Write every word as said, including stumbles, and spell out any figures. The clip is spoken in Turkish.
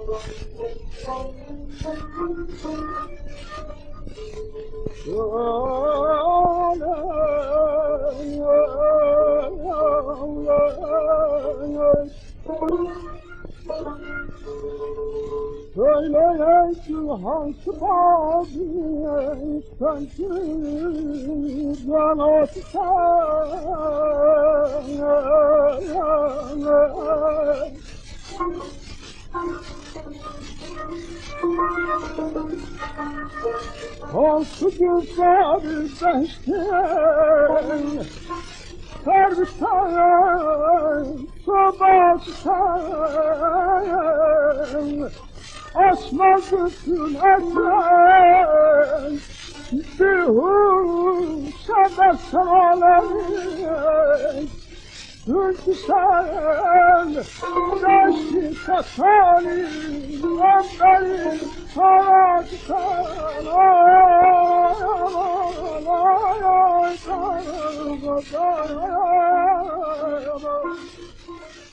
Söyleyeyim hansı babiye sensiz yana tutar. Hansı güzel beştin her bir sen sabahtan açmaz bütün etmen bir huşada sağlamayın. Çünkü sen güneşi katani onların sağlıktan ay aman ay ay ay ay ay ay ay ay.